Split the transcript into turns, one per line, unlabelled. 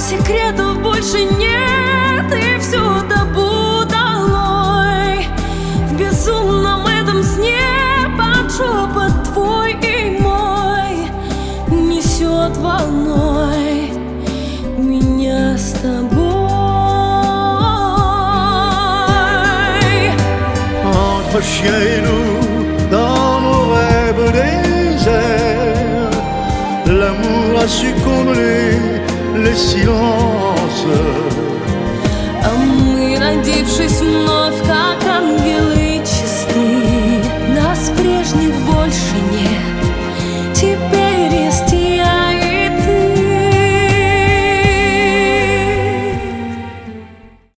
секретов больше нет, и все табу долой. В безумном этом сне под шепот твой и мой несет волной меня с тобой.
Entre chien et loup, dans nos rêves déserts, l'amour a su combler les silences.
А мы, родившись вновь, как